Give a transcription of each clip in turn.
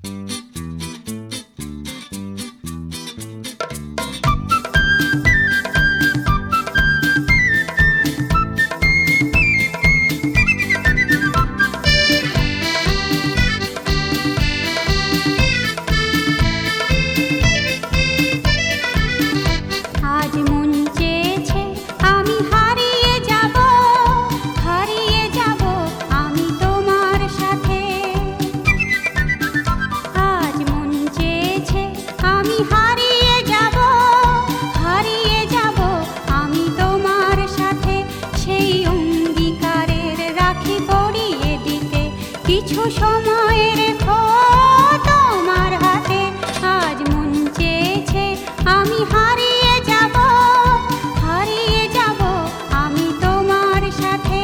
কিছু সময় রেখো তোমার হাতে। আজ মন চেয়েছে আমি হারিয়ে যাব, হারিয়ে যাব আমি তোমার সাথে।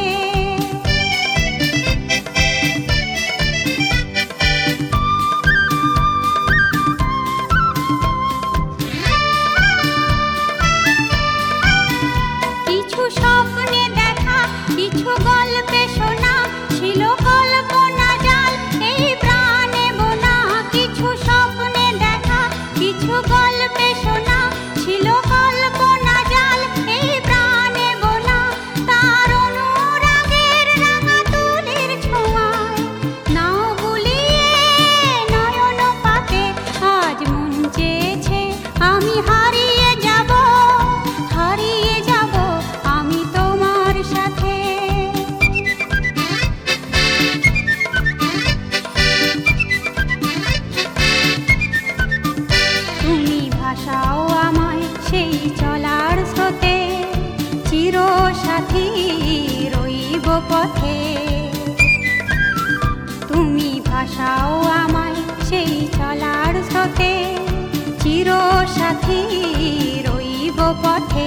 কিছু স্বপ্নে দেখা, কিছু গল্পে শোনা ছিল কল্পনা জাল এই প্রাণে বোনা। কিছু স্বপ্নে দেখা, কিছু গল্পে শোনা ছিল কল্পনা জাল এই প্রাণে বোনা। তার অনুরাগের রাঙা তুলির ছোঁয়ায় নাও বুলিয়ে নয়ন পাতে। আজ মন চেয়েছে আমি হারিয়ে যাব, হারিয়ে যাব আমি তোমার সাথে। তুমি ভাসাও আমায় সেই চলার স্রোতে, চিরসাথী রইব পথে। তুমি ভাসাও আমায় সেই চলার স্রোতে, চিরসাথী রইব পথে।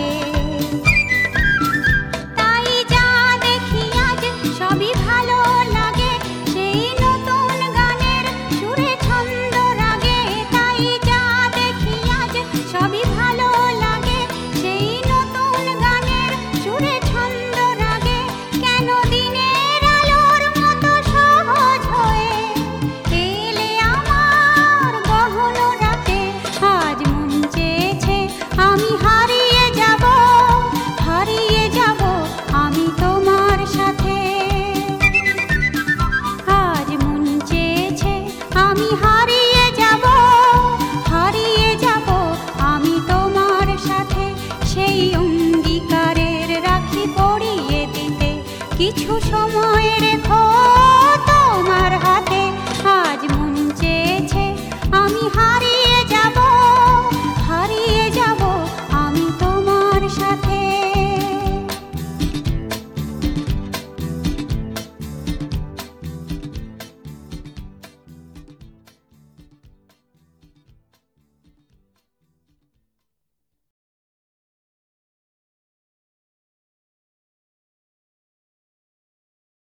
তাই যা দেখি আজ সবই ভালো লাগে, সেই নতুন গানের সুরে ছন্দ রাগে। তাই যা দেখি আজ সবই ভালো লাগে, সেই নতুন গানের সুরে ছন্দ রাগে। কেন দিনের আলোর মতো সহজ হয়ে এলে আমার গহন রাতে। আজ মন চেয়েছে আমি হারিয়ে যাব, হারিয়ে যাব আমি তোমার সাথে। আজ মন চেয়েছে আমি